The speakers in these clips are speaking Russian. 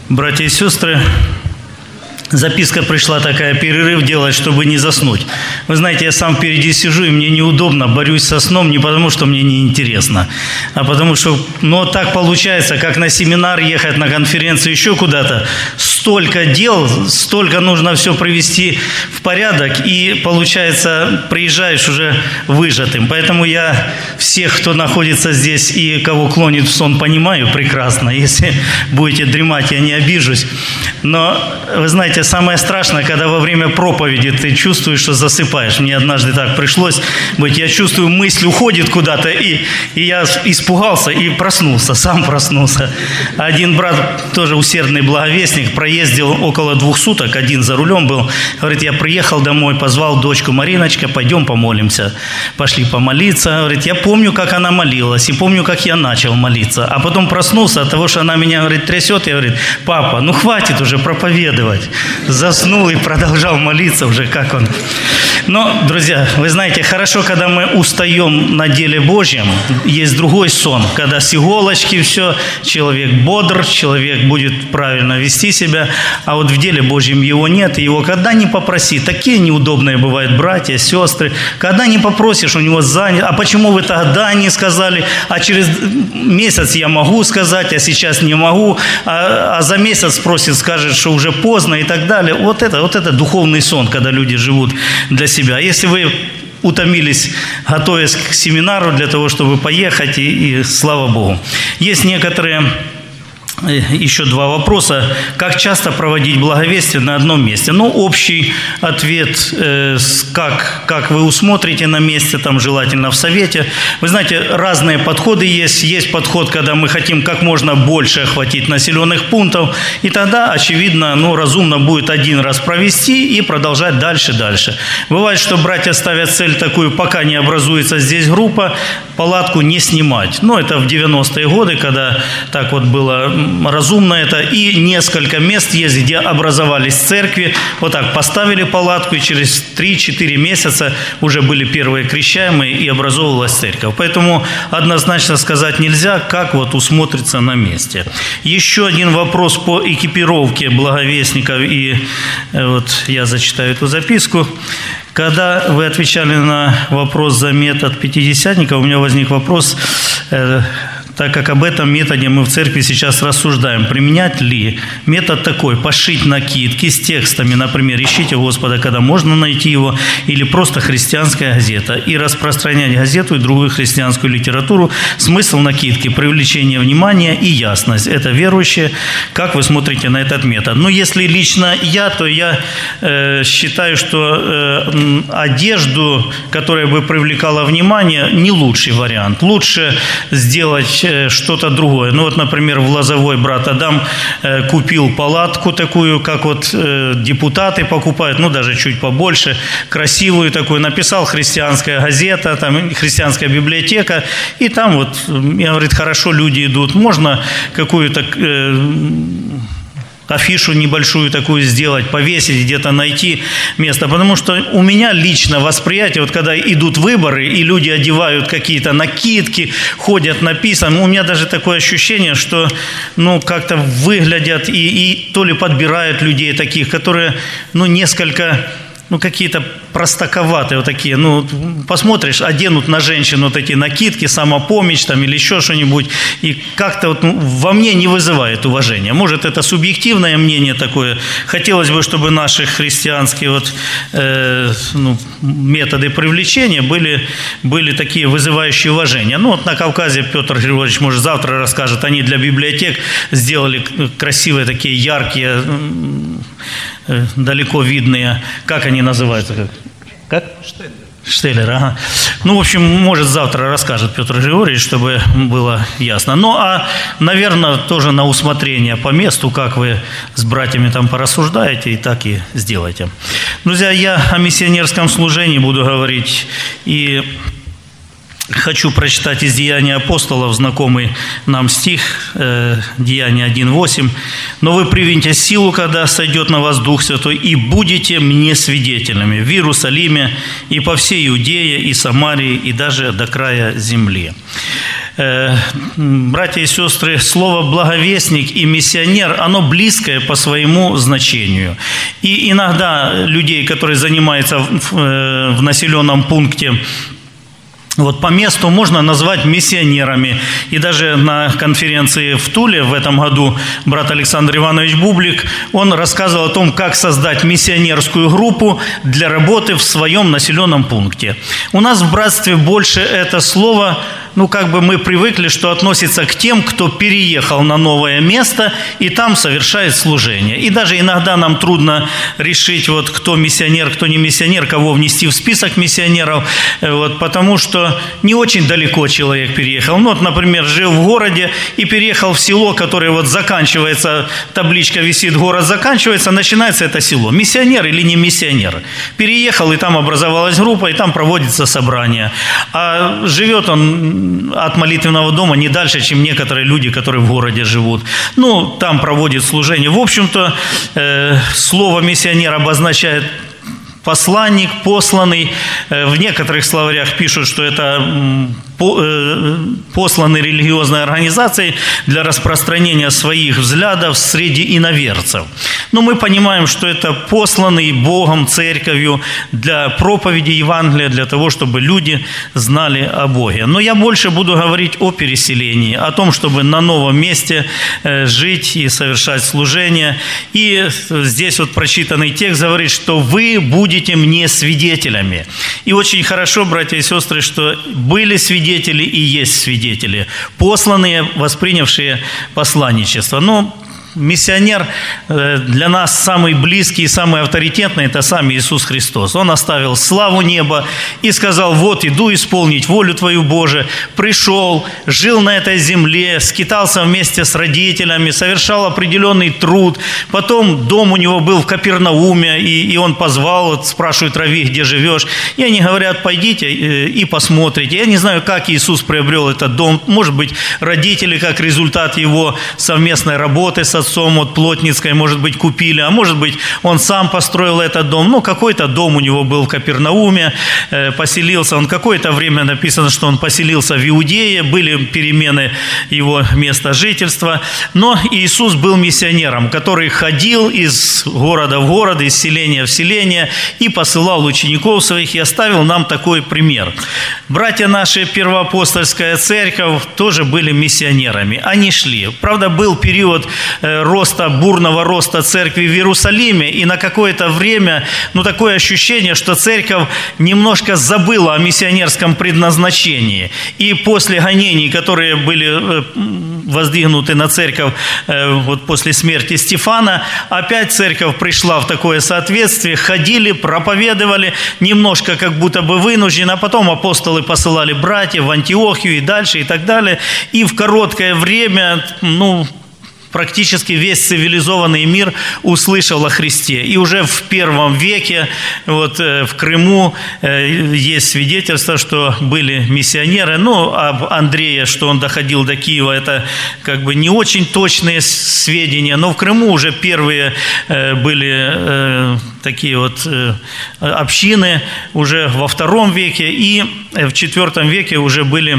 Братья и сестры, записка пришла такая: перерыв делать, чтобы не заснуть. Вы знаете, я сам впереди сижу, и мне неудобно, борюсь со сном не потому, что мне неинтересно, а потому что, так получается, как на семинар ехать, на конференцию, еще куда-то. Столько дел, столько нужно все привести в порядок, и получается, приезжаешь уже выжатым. Поэтому я всех, кто находится здесь и кого клонит в сон, понимаю прекрасно. Если будете дремать, я не обижусь. Но, вы знаете, самое страшное, когда во время проповеди ты чувствуешь, что засыпаешь. Мне однажды так пришлось быть. Я чувствую, мысль уходит куда-то, и я испугался и проснулся, сам проснулся. Один брат, тоже усердный благовестник, проездил около 2 суток, один за рулем был. Говорит, я приехал домой, позвал дочку: Мариночка, пойдем помолимся. Пошли помолиться. Говорит, я помню, как она молилась, и помню, как я начал молиться. А потом проснулся от того, что она меня, говорит, трясет, и говорит: папа, хватит уже проповедовать. Заснул и продолжал молиться уже, как он. Но, друзья, вы знаете, хорошо, когда мы устаем на деле Божьем. Есть другой сон, когда с иголочки все, человек бодр, человек будет правильно вести себя, а вот в деле Божьем его нет, и его когда ни попроси, такие неудобные бывают братья, сестры, когда не попросишь, у него занято: а почему вы тогда не сказали, а через месяц я могу сказать, а сейчас не могу, а за месяц спросит, скажет, что уже поздно, и так далее. Вот это духовный сон, когда люди живут для себя. Если вы утомились, готовясь к семинару для того, чтобы поехать, и слава Богу. Есть некоторые еще 2 вопроса. Как часто проводить благовестие на одном месте? Общий ответ, как вы усмотрите на месте, там желательно в совете. Вы знаете, разные подходы есть. Есть подход, когда мы хотим как можно больше охватить населенных пунктов, и тогда, очевидно, разумно будет один раз провести и продолжать дальше. Бывает, что братья ставят цель такую: пока не образуется здесь группа, палатку не снимать. Это в 90-е годы, когда так вот было разумно это, и несколько мест есть, где образовались церкви, вот так поставили палатку, и через 3-4 месяца уже были первые крещаемые, и образовывалась церковь. Поэтому однозначно сказать нельзя, как усмотрится на месте. Еще один вопрос по экипировке благовестников, и я зачитаю эту записку. Когда вы отвечали на вопрос за метод пятидесятника, у меня возник вопрос, так как об этом методе мы в церкви сейчас рассуждаем. Применять ли метод такой: пошить накидки с текстами, например, «Ищите Господа, когда можно найти его», или просто «Христианская газета», и распространять газету и другую христианскую литературу? Смысл накидки: привлечение внимания и ясность. Это верующие. Как вы смотрите на этот метод? Если лично я, то я считаю, что одежду, которая бы привлекала внимание, не лучший вариант. Лучше сделать что-то другое. Например, в Лозовой брат Адам купил палатку такую, как депутаты покупают, даже чуть побольше, красивую такую, написал «Христианская газета», там «Христианская библиотека», и там говорит, хорошо люди идут. Можно какую-то афишу небольшую такую сделать, повесить, где-то найти место. Потому что у меня лично восприятие, когда идут выборы, и люди одевают какие-то накидки, ходят написано, у меня даже такое ощущение, что как-то выглядят и то ли подбирают людей таких, которые несколько какие-то простаковатые такие. Посмотришь, оденут на женщину эти накидки, самопомощь там или еще что-нибудь, и как-то во мне не вызывает уважения. Может, это субъективное мнение такое. Хотелось бы, чтобы наши христианские методы привлечения были такие, вызывающие уважение. На Кавказе Петр Григорьевич, может, завтра расскажет, они для библиотек сделали красивые такие, яркие, далеко видные, как они называются? Как? Штеллер, ага. В общем, может, завтра расскажет Петр Григорьевич, чтобы было ясно. Наверное, тоже на усмотрение по месту, как вы с братьями там порассуждаете, и так и сделайте. Друзья, я о миссионерском служении буду говорить, и Хочу прочитать из Деяний апостолов, знакомый нам стих, Деяния 1:8. «Но вы примете силу, когда сойдет на вас Дух Святой, и будете мне свидетелями в Иерусалиме и по всей Иудее и Самарии, и даже до края земли». Братья и сестры, слово «благовестник» и «миссионер», оно близкое по своему значению. И иногда людей, которые занимаются в населенном пункте, вот по месту можно назвать миссионерами. И даже на конференции в Туле в этом году брат Александр Иванович Бублик, он рассказывал о том, как создать миссионерскую группу для работы в своем населенном пункте. У нас в братстве больше это слово, мы привыкли, что относится к тем, кто переехал на новое место и там совершает служение. И даже иногда нам трудно решить, кто миссионер, кто не миссионер, кого внести в список миссионеров, потому что не очень далеко человек переехал. Например, жил в городе и переехал в село, которое заканчивается, табличка висит, город заканчивается, начинается это село. Миссионер или не миссионер? Переехал, и там образовалась группа, и там проводится собрание. А живет он от молитвенного дома не дальше, чем некоторые люди, которые в городе живут. Там проводит служение. В общем-то, слово «миссионер» обозначает посланник, посланный. В некоторых словарях пишут, что это посланный религиозной организацией для распространения своих взглядов среди иноверцев. Но мы понимаем, что это посланный Богом, церковью для проповеди Евангелия, для того, чтобы люди знали о Боге. Но я больше буду говорить о переселении, о том, чтобы на новом месте жить и совершать служение. И здесь прочитанный текст говорит, что вы будете мне свидетелями. И очень хорошо, братья и сестры, что были свидетели и есть свидетели, посланные, воспринявшие посланничество. Миссионер для нас самый близкий и самый авторитетный – это сам Иисус Христос. Он оставил славу неба и сказал: «Вот иду исполнить волю Твою, Боже». Пришел, жил на этой земле, скитался вместе с родителями, совершал определенный труд. Потом дом у него был в Капернауме, и он позвал, спрашивает: «Рави, где живешь?» И они говорят: «Пойдите и посмотрите». Я не знаю, как Иисус приобрел этот дом. Может быть, родители, как результат его совместной работы с отцом Плотницкой, может быть, купили, а может быть, он сам построил этот дом. Какой-то дом у него был в Капернауме, поселился он. Какое-то время написано, что он поселился в Иудее, были перемены его места жительства. Но Иисус был миссионером, который ходил из города в город, из селения в селение и посылал учеников своих, и оставил нам такой пример. Братья наши, Первоапостольская церковь, тоже были миссионерами. Они шли. Правда, был период бурного роста церкви в Иерусалиме, и на какое-то время, такое ощущение, что церковь немножко забыла о миссионерском предназначении. И после гонений, которые были воздвигнуты на церковь после смерти Стефана, опять церковь пришла в такое соответствие, ходили, проповедовали, немножко как будто бы вынужденно, а потом апостолы посылали братьев в Антиохию и дальше, и так далее. И в короткое время, практически весь цивилизованный мир услышал о Христе. И уже в первом веке в Крыму есть свидетельство, что были миссионеры. Об Андрее, что он доходил до Киева, это не очень точные сведения. Но в Крыму уже первые были такие общины уже во II веке. И в IV веке уже были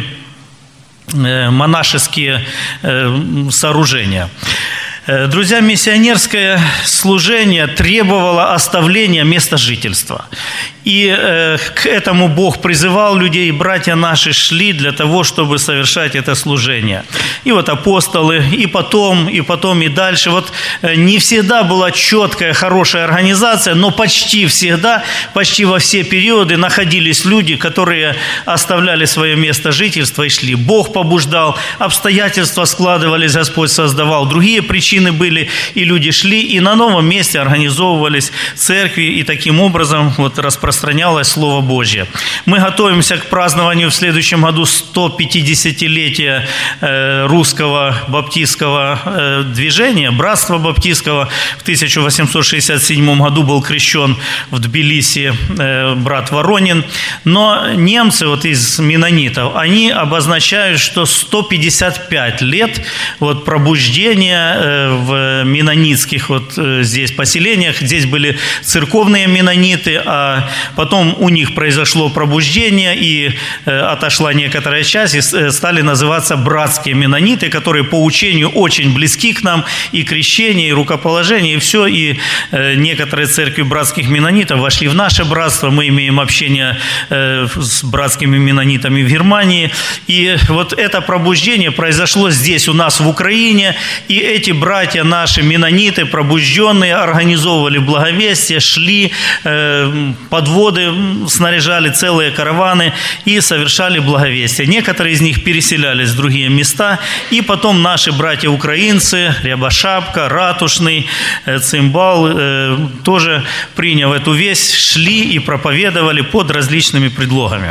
монашеские сооружения. Друзья, миссионерское служение требовало оставления места жительства. И к этому Бог призывал людей, братья наши шли для того, чтобы совершать это служение. И апостолы, и потом, и дальше. Не всегда была четкая, хорошая организация, но почти всегда, почти во все периоды находились люди, которые оставляли свое место жительства и шли. Бог побуждал, обстоятельства складывались, Господь создавал, другие причины были, и люди шли, и на новом месте организовывались церкви, и таким образом распространялись распространялось Слово Божье. Мы готовимся к празднованию в следующем году 150-летия русского баптистского движения, братства баптистского. В 1867 году был крещен в Тбилиси брат Воронин. Но немцы вот из меннонитов, они обозначают, что 155 лет вот пробуждения в меннонитских вот здесь поселениях. Здесь были церковные меннониты, а потом у них произошло пробуждение, и отошла некоторая часть, и стали называться братские меннониты, которые по учению очень близки к нам, и крещение, и рукоположение, и все. И некоторые церкви братских меннонитов вошли в наше братство. Мы имеем общение с братскими меннонитами в Германии. И вот это пробуждение произошло здесь у нас в Украине, и эти братья наши меннониты, пробужденные, организовывали благовестие, шли, подводы снаряжали, целые караваны и совершали благовестие. Некоторые из них переселялись в другие места, и потом наши братья-украинцы, Рябошапка, Ратушный, Цимбал, тоже, приняв эту весть, шли и проповедовали под различными предлогами.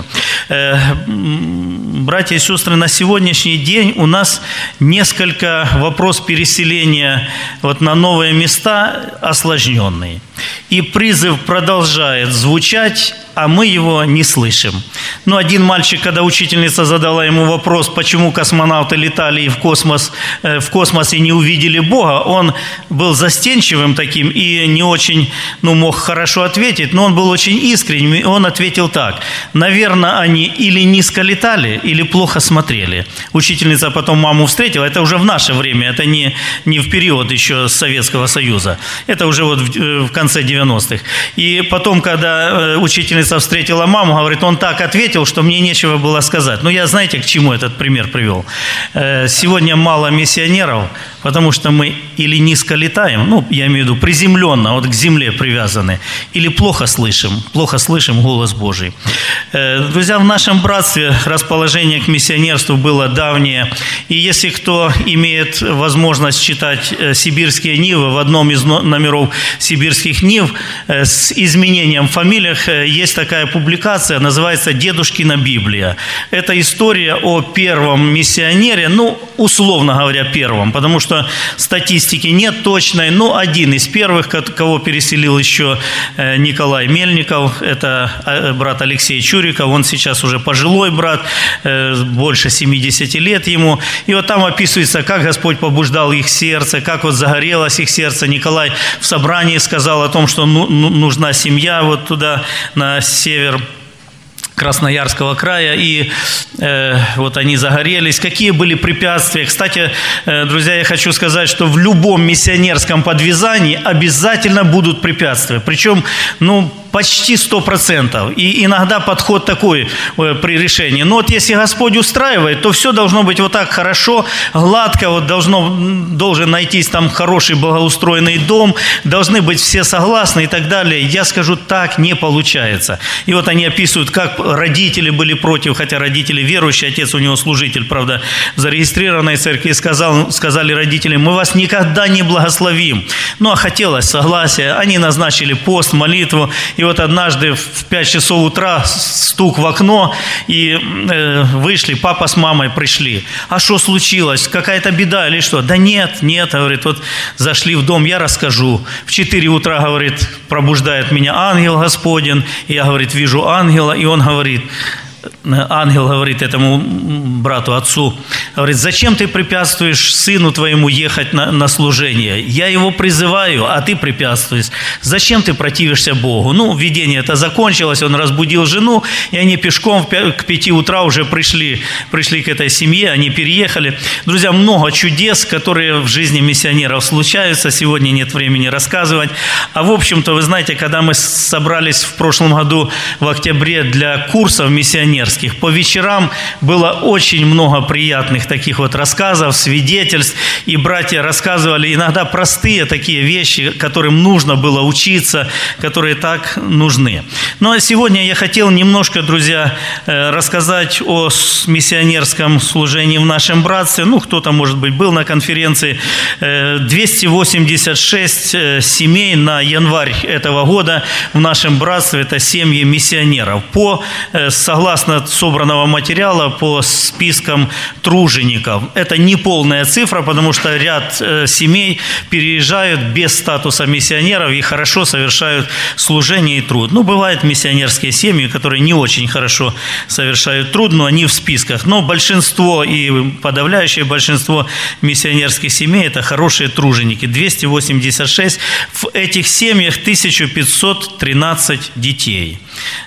Братья и сестры, на сегодняшний день у нас несколько вопрос переселения вот на новые места осложненный. И призыв продолжает звучать, а мы его не слышим. Но один мальчик, когда учительница задала ему вопрос, почему космонавты летали и в космосе не увидели Бога, он был застенчивым таким и не очень мог хорошо ответить, но он был очень искренним, и он ответил так: наверное, они или низко летали, или плохо смотрели. Учительница потом маму встретила, это уже в наше время, это не в период еще Советского Союза, это уже вот в конце 90-х. И потом, когда учительница встретила маму, говорит, он так ответил, что мне нечего было сказать. Но я, знаете, к чему этот пример привел? Сегодня мало миссионеров, потому что мы или низко летаем, я имею в виду приземленно, вот к земле привязаны, или плохо слышим голос Божий. Друзья, в нашем братстве расположение к миссионерству было давнее, и если кто имеет возможность читать «Сибирские Нивы», в одном из номеров «Сибирских Нив» с изменением в фамилиях есть такая публикация, называется «Дедушкина Библия». Это история о первом миссионере, условно говоря, первом, потому что статистики нет точной, но один из первых, кого переселил еще Николай Мельников, это брат Алексей Чуриков, он сейчас уже пожилой брат, больше 70 лет ему, и вот там описывается, как Господь побуждал их сердце, как вот загорелось их сердце. Николай в собрании сказал о том, что нужна семья вот туда, на север Красноярского края, и вот они загорелись. Какие были препятствия? Кстати, друзья, я хочу сказать, что в любом миссионерском подвязании обязательно будут препятствия, причем, почти 100%. И иногда подход такой при решении. Но вот если Господь устраивает, то все должно быть вот так хорошо, гладко, вот должен найтись там хороший благоустроенный дом, должны быть все согласны и так далее. Я скажу, так не получается. И вот они описывают, как родители были против, хотя родители верующие, отец у него служитель, правда, в зарегистрированной церкви, сказали родителям, мы вас никогда не благословим. А хотелось согласия, они назначили пост, молитву, и вот однажды в 5 часов утра стук в окно, и вышли, папа с мамой пришли. А что случилось? Какая-то беда или что? Да нет, говорит, вот зашли в дом, я расскажу. В 4 утра, говорит, пробуждает меня ангел Господень, и я, говорит, вижу ангела, и он говорит, ангел говорит этому брату, отцу, говорит, зачем ты препятствуешь сыну твоему ехать на служение? Я его призываю, а ты препятствуешь. Зачем ты противишься Богу? Видение это закончилось, он разбудил жену, и они пешком к 5 утра уже пришли к этой семье, они переехали. Друзья, много чудес, которые в жизни миссионеров случаются, сегодня нет времени рассказывать. А в общем-то, вы знаете, когда мы собрались в прошлом году в октябре для курсов миссионеров, миссионерских. По вечерам было очень много приятных таких вот рассказов, свидетельств, и братья рассказывали иногда простые такие вещи, которым нужно было учиться, которые так нужны. Ну а сегодня я хотел немножко, друзья, рассказать о миссионерском служении в нашем братстве. Ну, кто-то, может быть, был на конференции. 286 семей на январь этого года в нашем братстве – это семьи миссионеров. Согласно собранного материала, по спискам тружеников. Это не полная цифра, потому что ряд семей переезжают без статуса миссионеров и хорошо совершают служение и труд. Ну, бывают миссионерские семьи, которые не очень хорошо совершают труд, но они в списках. Но большинство и подавляющее большинство миссионерских семей – это хорошие труженики. 286. В этих семьях 1513 детей.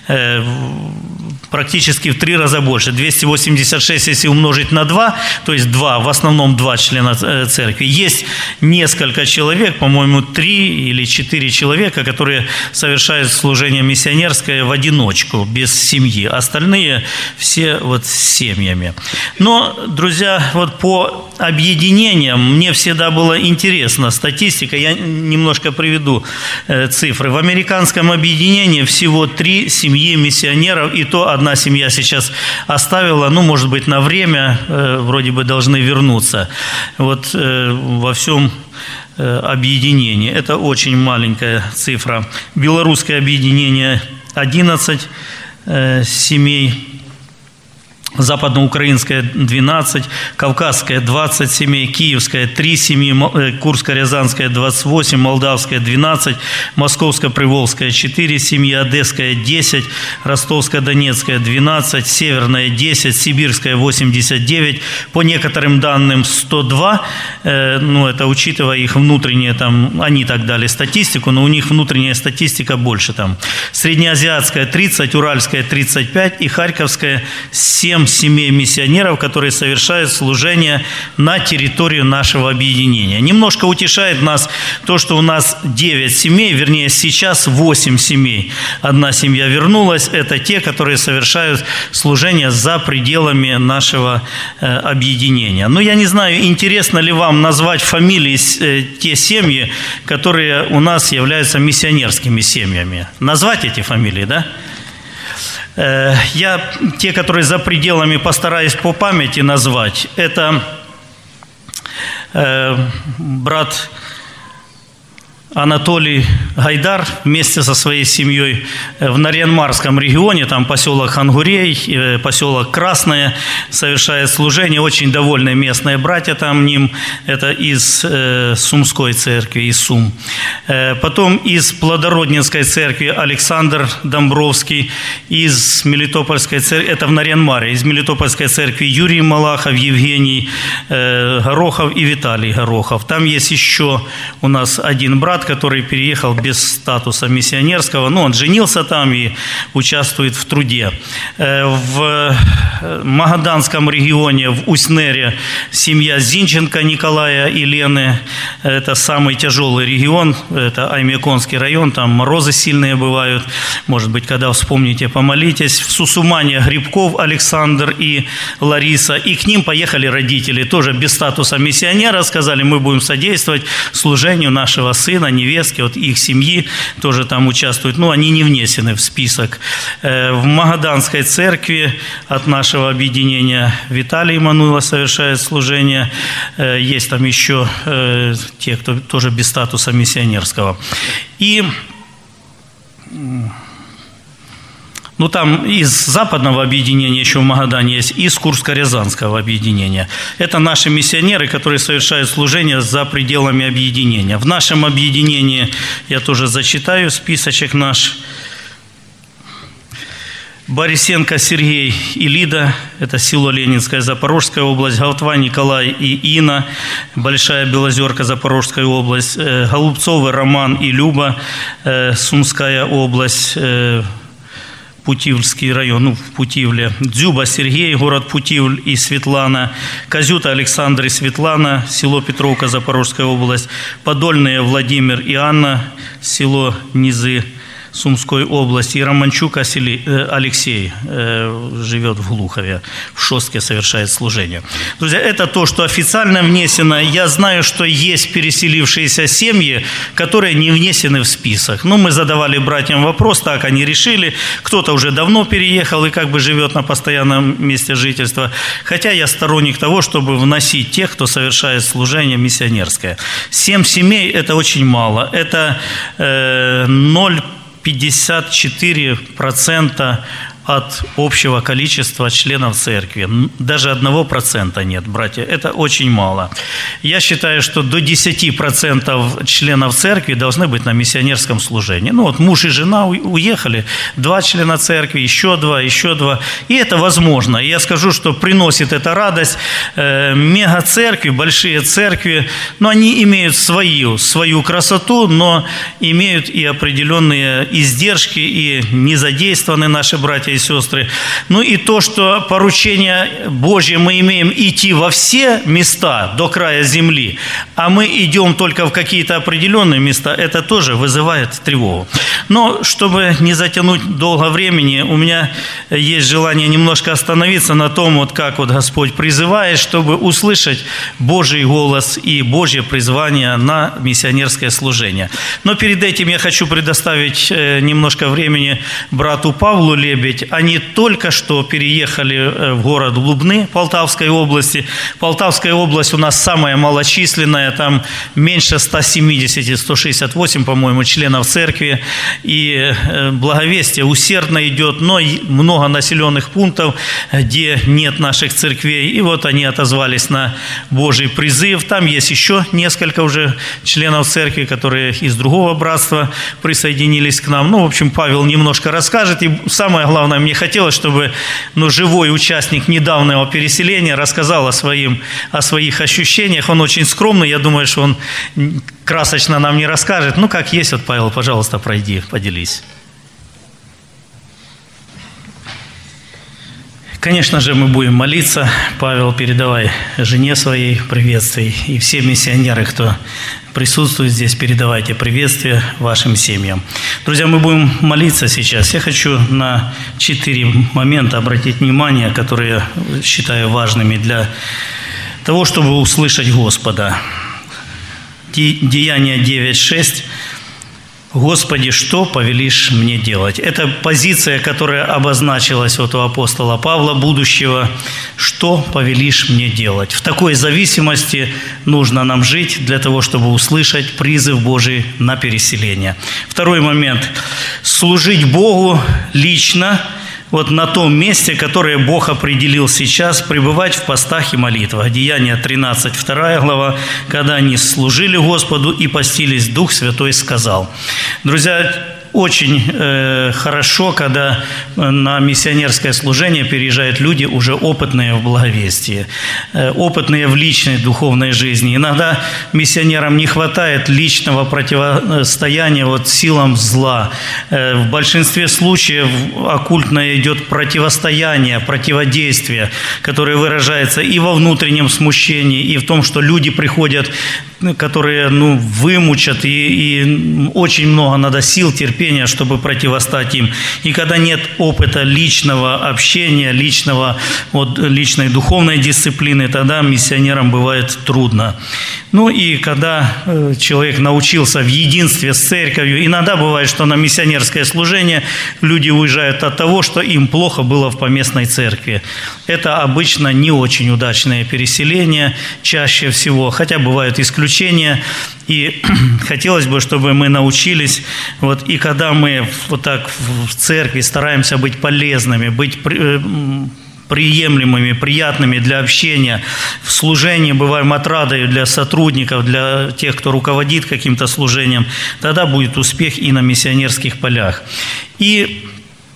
Практически в 3 раза больше. 286, если умножить на 2, то есть 2, в основном 2 члена церкви. Есть несколько человек, по-моему, 3 или 4 человека, которые совершают служение миссионерское в одиночку, без семьи. Остальные все вот с семьями. Но, друзья, вот по объединениям мне всегда было интересно статистика. Я немножко приведу цифры. В американском объединении всего 3 семьи миссионеров, и то одна семья сейчас оставила, ну, может быть, на время, вроде бы должны вернуться. Вот во всем объединении. Это очень маленькая цифра. Белорусское объединение 11 семей. Западноукраинская 12, Кавказская 20 семей, Киевская 3 семьи, Курско-Рязанская 28, Молдавская 12, Московско-Приволжская 4 семьи, Одесская 10, Ростовско-Донецкая 12, Северная 10, Сибирская 89, по некоторым данным 102, ну это учитывая их внутренние, там, они так дали статистику, но у них внутренняя статистика больше там. Среднеазиатская 30, Уральская 35 и Харьковская 7 семей миссионеров, которые совершают служение на территории нашего объединения. Немножко утешает нас то, что у нас 9 семей, вернее, сейчас 8 семей. Одна семья вернулась, это те, которые совершают служение за пределами нашего объединения. Но я не знаю, интересно ли вам назвать фамилии те семьи, которые у нас являются миссионерскими семьями. Назвать эти фамилии, да? Я те, которые за пределами, постараюсь по памяти назвать. Это брат Анатолий Гайдар вместе со своей семьей в Нарьян-Марском регионе, там поселок Хангурей, поселок Красное, совершает служение. Очень довольны местные братья там ним. Это из Сумской церкви, из Сум. Потом из Плодородненской церкви Александр Домбровский, из Мелитопольской церкви, это в Нарьян-Маре, из Мелитопольской церкви Юрий Малахов, Евгений Горохов и Виталий Горохов. Там есть еще у нас один брат, который переехал без статуса миссионерского, но он женился там и участвует в труде. В Магаданском регионе, в Уснере, семья Зинченко Николая и Лены. Это самый тяжелый регион, это Аймяконский район, там морозы сильные бывают. Может быть, когда вспомните, помолитесь. В Сусумане Грибков Александр и Лариса. И к ним поехали родители, тоже без статуса миссионера, сказали, мы будем содействовать служению нашего сына, невестки, вот их семьи тоже там участвуют, но они не внесены в список. В Магаданской церкви от нашего объединения Виталий Мануйлов совершает служение. Есть там еще те, кто тоже без статуса миссионерского. И ну, там из западного объединения еще в Магадане есть, из Курско-Рязанского объединения. Это наши миссионеры, которые совершают служение за пределами объединения. В нашем объединении, я тоже зачитаю списочек наш. Борисенко Сергей и Лида, это село Ленинское, Запорожская область, Гаутва Николай и Инна, Большая Белозерка, Запорожская область, Голубцовы Роман и Люба, Сумская область, Путивльский район, ну, в Путивле, Дзюба Сергей, город Путивль и Светлана, Козюта Александр и Светлана, село Петровка, Запорожская область, Подольные Владимир и Анна, село Низы, Сумской области, и Романчук Алексей живет в Глухове, в Шостке совершает служение. Друзья, это то, что официально внесено. Я знаю, что есть переселившиеся семьи, которые не внесены в список. Мы задавали братьям вопрос, так они решили. Кто-то уже давно переехал и как бы живет на постоянном месте жительства. Хотя я сторонник того, чтобы вносить тех, кто совершает служение миссионерское. 7 семей – это очень мало. Это 0,54% от общего количества членов церкви. Даже 1% нет, братья. Это очень мало. Я считаю, что до 10% членов церкви должны быть на миссионерском служении. Муж и жена уехали, 2 члена церкви, еще 2. И это возможно. И я скажу, что приносит это радость. Мега-церкви, большие церкви, они имеют свою красоту, но имеют и определенные издержки, и не задействованы наши братья и сестры. И то, что поручение Божье мы имеем идти во все места до края земли, а мы идем только в какие-то определенные места, это тоже вызывает тревогу. Но чтобы не затянуть долго времени, у меня есть желание немножко остановиться на том, как Господь призывает, чтобы услышать Божий голос и Божье призвание на миссионерское служение. Но перед этим я хочу предоставить немножко времени брату Павлу Лебедь. Они только что переехали в город Лубны Полтавской области. Полтавская область у нас самая малочисленная, там меньше 170-168, по-моему, членов церкви. И благовестие усердно идет, но много населенных пунктов, где нет наших церквей. И они отозвались на Божий призыв. Там есть еще несколько уже членов церкви, которые из другого братства присоединились к нам. В общем, Павел немножко расскажет. И самое главное, мне хотелось, чтобы живой участник недавнего переселения рассказал о своих ощущениях. Он очень скромный, я думаю, что он красочно нам не расскажет. Как есть, Павел, пожалуйста, пройди, поделись. Конечно же, мы будем молиться. Павел, передавай жене своей приветствий. И все миссионеры, кто присутствует здесь, передавайте приветствия вашим семьям. Друзья, мы будем молиться сейчас. Я хочу на 4 момента обратить внимание, которые я считаю важными для того, чтобы услышать Господа. Деяния 9:6. «Господи, что повелишь мне делать?» Это позиция, которая обозначилась у апостола Павла, будущего. «Что повелишь мне делать?» В такой зависимости нужно нам жить для того, чтобы услышать призыв Божий на переселение. Второй момент. Служить Богу лично, на том месте, которое Бог определил сейчас, пребывать в постах и молитвах. Деяния 13, 2 глава, когда они служили Господу и постились, Дух Святой сказал. Друзья, очень хорошо, когда на миссионерское служение переезжают люди, уже опытные в благовестии, опытные в личной духовной жизни. Иногда миссионерам не хватает личного противостояния силам зла. В большинстве случаев оккультное идет противостояние, противодействие, которое выражается и во внутреннем смущении, и в том, что люди приходят, которые вымучат, и очень много надо сил, терпения, чтобы противостать им. И когда нет опыта личного общения, личной духовной дисциплины, тогда миссионерам бывает трудно. И когда человек научился в единстве с церковью, иногда бывает, что на миссионерское служение люди уезжают от того, что им плохо было в поместной церкви. Это обычно не очень удачное переселение, чаще всего, хотя бывают исключения. И хотелось бы, чтобы мы научились, и когда мы так в церкви стараемся быть полезными, быть приемлемыми, приятными для общения, в служении бываем отрадой для сотрудников, для тех, кто руководит каким-то служением, тогда будет успех и на миссионерских полях. И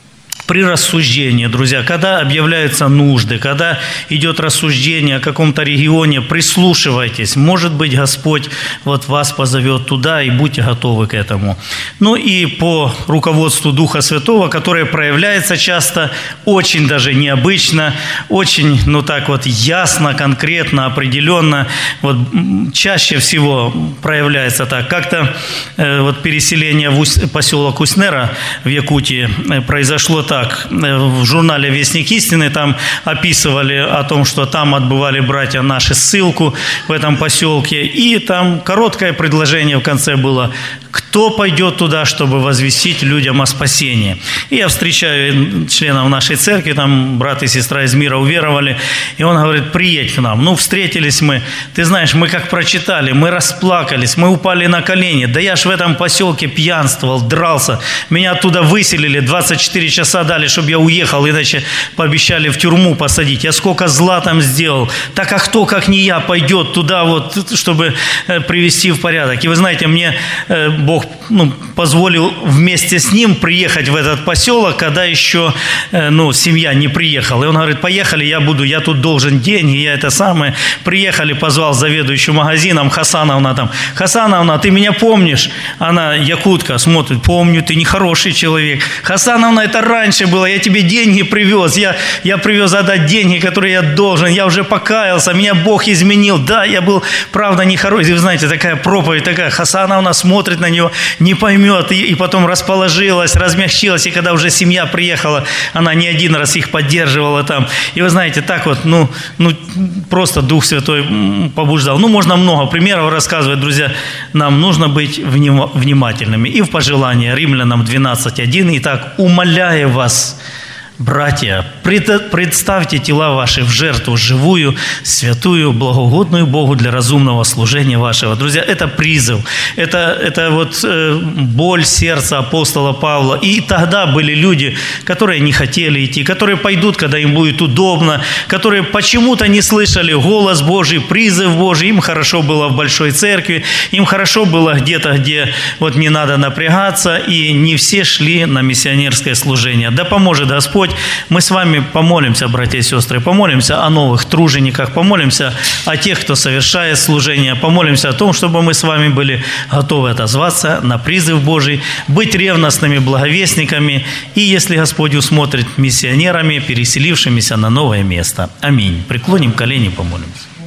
при рассуждении, друзья, когда объявляются нужды, когда идет рассуждение о каком-то регионе, прислушивайтесь. Может быть, Господь вот вас позовет туда, и будьте готовы к этому. Ну и по руководству Духа Святого, которое проявляется часто очень даже необычно, очень, так вот, ясно, конкретно, определенно. Вот чаще всего проявляется так. Как-то вот переселение в поселок Уснера в Якутии произошло так. В журнале «Вестник истины» там описывали о том, что там отбывали братья наши ссылку в этом поселке. И там короткое предложение в конце было: кто пойдет туда, чтобы возвестить людям о спасении. И я встречаю членов нашей церкви, там брат и сестра из мира уверовали, и он говорит: приедь к нам. Встретились мы, ты знаешь, мы как прочитали, мы расплакались, мы упали на колени. Да я ж в этом поселке пьянствовал, дрался, меня оттуда выселили, 24 часа дали, чтобы я уехал, иначе пообещали в тюрьму посадить. Я сколько зла там сделал. Так а кто, как не я, пойдет туда, вот, чтобы привести в порядок? И вы знаете, мне Бог позволил вместе с ним приехать в этот поселок, когда еще семья не приехала. И он говорит: поехали, я тут должен деньги, я это самое. Приехали, позвал заведующую магазином, Хасановна там: Хасановна, ты меня помнишь? Она якутка, смотрит: помню, ты нехороший человек. Хасановна, это раньше было, я тебе деньги привез, я привез отдать деньги, которые я должен, я уже покаялся, меня Бог изменил. Да, я был, правда, нехороший. И вы знаете, такая проповедь, такая. Хасановна смотрит на него, не поймет, и потом расположилась, размягчилась, и когда уже семья приехала, она не один раз их поддерживала там. И вы знаете, так вот, просто Дух Святой побуждал. Можно много примеров рассказывать, друзья. Нам нужно быть внимательными. И в пожелание Римлянам 12:1: «Итак, умоляю вас, братья, представьте тела ваши в жертву живую, святую, благогодную Богу для разумного служения вашего». Друзья, это призыв, это вот боль сердца апостола Павла. И тогда были люди, которые не хотели идти, которые пойдут, когда им будет удобно, которые почему-то не слышали голос Божий, призыв Божий. Им хорошо было в большой церкви, им хорошо было где-то, где вот не надо напрягаться, и не все шли на миссионерское служение. Да поможет Господь. Мы с вами помолимся, братья и сестры, помолимся о новых тружениках, помолимся о тех, кто совершает служение, помолимся о том, чтобы мы с вами были готовы отозваться на призыв Божий, быть ревностными благовестниками и, если Господь усмотрит, миссионерами, переселившимися на новое место. Аминь. Преклоним колени, помолимся.